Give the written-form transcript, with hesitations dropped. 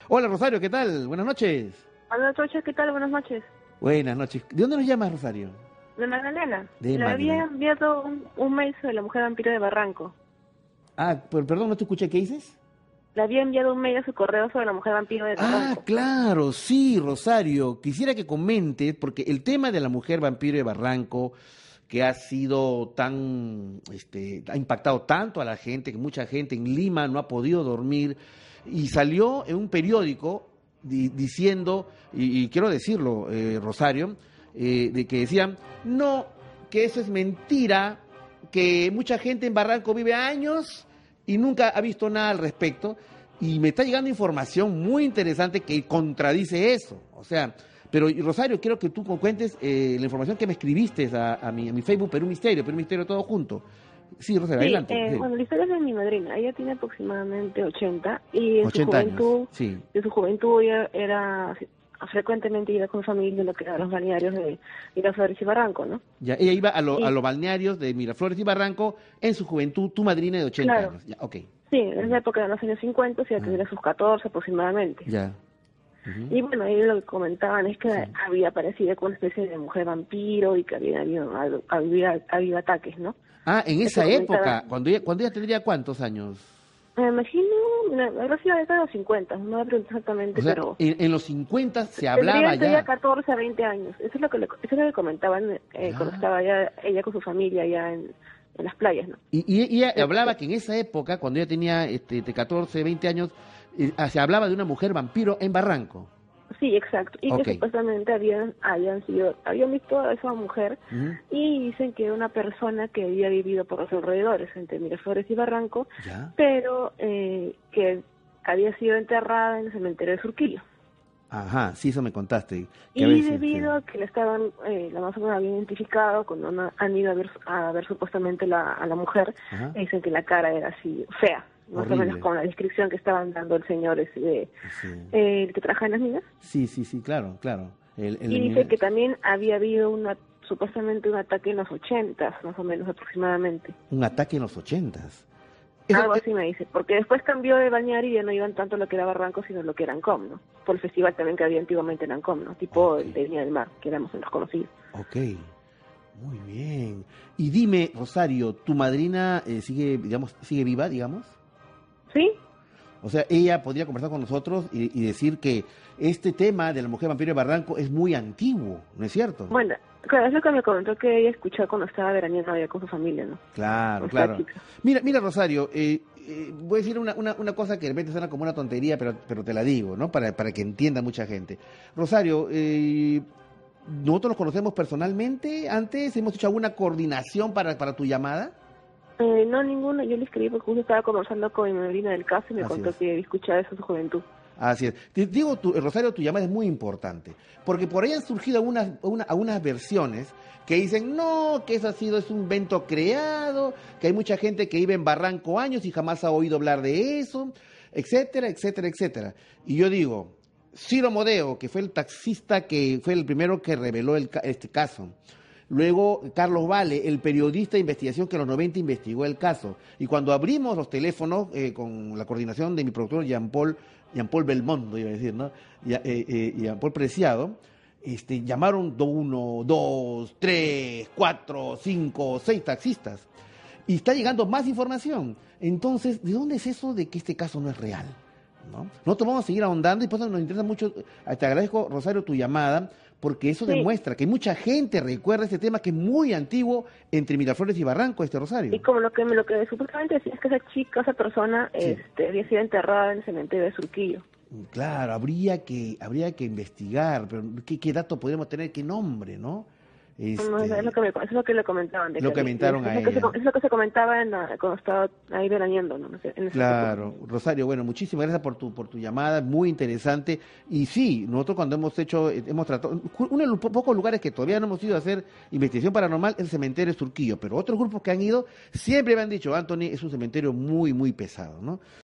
Hola Rosario, ¿qué tal? Buenas noches. Hola, Trocha, ¿qué tal? Buenas noches. Buenas noches. ¿De dónde nos llamas, Rosario? De Magdalena. De Le había Magdalena. enviado un mail sobre la mujer vampiro de Barranco. Perdón, no te escuché, ¿qué dices? Le había enviado un mail a su correo sobre la mujer vampiro de Ah, Barranco. claro, sí, Rosario. Quisiera que comentes, porque el tema de la mujer vampiro de Barranco, que ha sido ha impactado tanto a la gente, que mucha gente en Lima no ha podido dormir, y salió en un periódico diciendo, y quiero decirlo, Rosario, de que decían, no, que eso es mentira, que mucha gente en Barranco vive años y nunca ha visto nada al respecto, y me está llegando información muy interesante que contradice eso. O sea, pero Rosario, quiero que tú cuentes la información que me escribiste a mi Facebook, Perú Misterio todo junto. Sí, Rosario, Sí, adelante. Sí. bueno, la historia es de mi madrina. Ella tiene aproximadamente 80 y 80 años, sí. en su juventud ella era frecuentemente iba con su familia en lo que eran los balnearios de Miraflores y Barranco, ¿no? Ya, ella iba a Y los balnearios de Miraflores y Barranco en su juventud, tu madrina de 80 claro, años. Ya, ok. sí, en la época de los años 50, ella Ah, tendría sus 14 aproximadamente. ya. Ujú, Y bueno, ahí lo que comentaban es que sí. había aparecido con una especie de mujer vampiro y que había ataques, ¿no? Ah, en Eso esa época, comentaban. cuando ella tendría ¿cuántos años? Me imagino, habrá sido la década de los 50, no me pregunto O exactamente, sea, pero en los 50 se tendría hablaba entre ella ya. 14 a 20 años. Eso es eso es lo que comentaban cuando Ya. estaba ella con su familia allá en las playas, ¿no? Y ella Eh, hablaba que en esa época, cuando ella tenía de 14, 20 años, se hablaba de una mujer vampiro en Barranco. Sí, exacto. Y que Ok. supuestamente habían visto a esa mujer Ujú, y dicen que era una persona que había vivido por los alrededores, entre Miraflores y Barranco, ya. pero que había sido enterrada en el cementerio de Surquillo. Ajá, sí, eso me contaste. Que a Y veces, sí. debido a que la más o menos habían identificado, cuando han ido a ver supuestamente a la mujer, Ajá. dicen que la cara era así fea, más o menos Horrible. con la descripción que estaban dando el señor Sí. el que trabaja en las minas. Sí, sí, sí, claro, claro. Y dice que también había habido supuestamente un ataque en los 80, más o menos aproximadamente. un ataque en los 80. Eso, Algo así me dice, porque después cambió de balneario y ya no iban tanto lo que era Barranco, sino lo que era Ancón, ¿no? Por el festival también que había antiguamente en Ancón, ¿no? Tipo ok, el de Viña del Mar, que éramos los conocidos. ok. Muy bien. Y dime, Rosario, ¿tu madrina sigue viva, digamos? ¿Sí? O sea, ella podría conversar con nosotros y decir que este tema de la mujer vampiro de Barranco es muy antiguo, ¿no es cierto? Bueno, claro, es lo que me comentó que ella escuchó cuando estaba veraneando allá con su familia, ¿no? Claro, Con esta claro. chica. Mira, Rosario, voy a decir una cosa que de repente suena como una tontería, pero te la digo, ¿no? Para que entienda mucha gente. Rosario, nosotros nos conocemos personalmente antes, hemos hecho alguna coordinación para tu llamada. No, ninguno. Yo le escribí porque justo estaba conversando con mi madrina del caso y me Así contó es. que había escuchado eso en su juventud. Así es. Te digo, Rosario, tu llamada es muy importante, porque por ahí han surgido algunas versiones que dicen, no, que eso es un invento creado, que hay mucha gente que vive en Barranco años y jamás ha oído hablar de eso, etcétera, etcétera, etcétera. Y yo digo, Ciro Modeo, que fue el taxista que fue el primero que reveló este caso. Luego, Carlos Vale, el periodista de investigación que en los 90 investigó el caso. Y cuando abrimos los teléfonos, con la coordinación de mi productor Jean Paul Belmondo, iba a decir, ¿no? Jean Paul Preciado, llamaron uno, dos, tres, cuatro, cinco, seis taxistas. Y está llegando más información. Entonces, ¿de dónde es eso de que este caso no es real? ¿No? Nosotros vamos a seguir ahondando y por eso nos interesa mucho. Te agradezco, Rosario, tu llamada, porque eso Sí, demuestra que mucha gente recuerda este tema que es muy antiguo entre Miraflores y Barranco, y Rosario. como lo que supuestamente decía es que esa chica, esa persona, Sí. había sido enterrada en el cementerio de Surquillo. Claro, habría que investigar, pero ¿qué dato podríamos tener? ¿Qué nombre, no? No, es lo que le comentaban. Lo comentaron a ella. Es lo que se comentaba cuando estaba ahí veraneando, ¿no? En esa época. Claro, Rosario, bueno, muchísimas gracias por tu llamada, muy interesante. Y sí, nosotros cuando hemos tratado, uno de los pocos lugares que todavía no hemos ido a hacer investigación paranormal es el cementerio de Surquillo, pero otros grupos que han ido siempre me han dicho, Anthony, es un cementerio muy, muy pesado, ¿no?